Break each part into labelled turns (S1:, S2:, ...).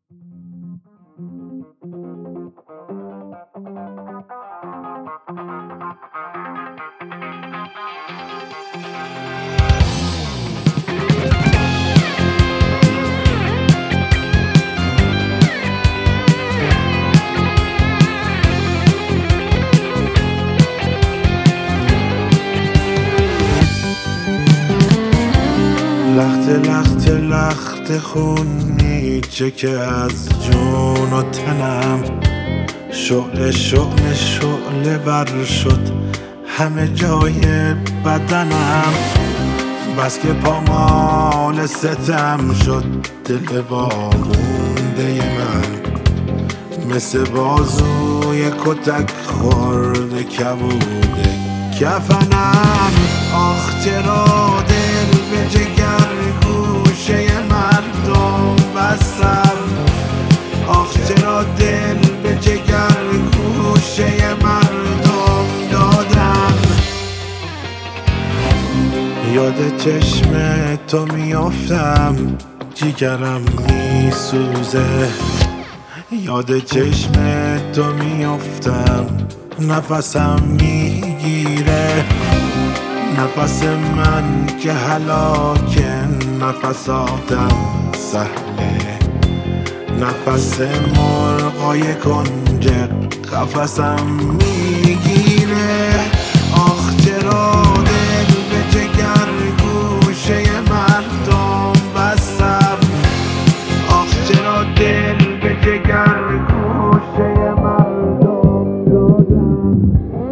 S1: لخت خون میچه که از جون و تنم، شعله ور شد همه جای بدنم. بس که پامال ستم شد دل وامونده من، مثل بازوی کتک خورده کبوده کفنم. آخ چرا دل به جگر گوشه مردم بستم، آخ چرا دل به جگر گوشه مردم دادم. یاد چشم تو میافتم جیگرم میسوزه، یاد چشم تو میافتم نفسم میگیره. نفس من که هلاکه نفساتم سهله، نفس مرغای کنج قفسم میگیره. آخ چرا دل به جگر گوشه مردم بستم، آخ چرا دل به جگر گوشه مردم دادم.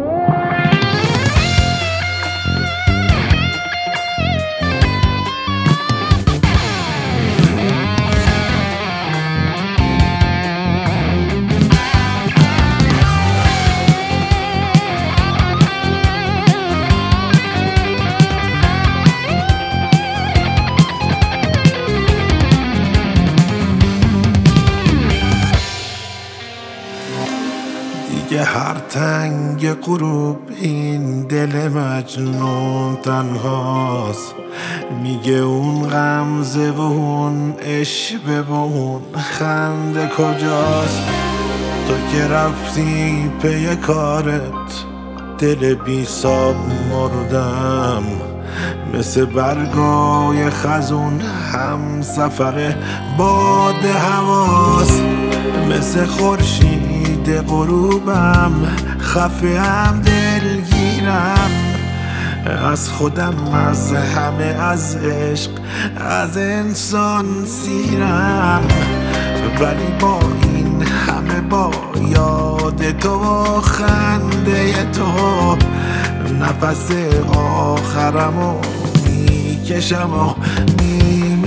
S1: دیگه هر تنگ غروب این دل مجنون تنهاست، میگه اون غمزه و اون عشوه و اون خنده کجاست. تو که رفتی پی کارت دل بی ساب مردم، مثل برگای خزون هم سفر باد هواست. مثل خورشید غروبم خفه هم دلگیرم، از خودم از همه از عشق از انسان سیرم. ولی با این همه با یاد تو و خنده تو نفس آخرمو میکشم و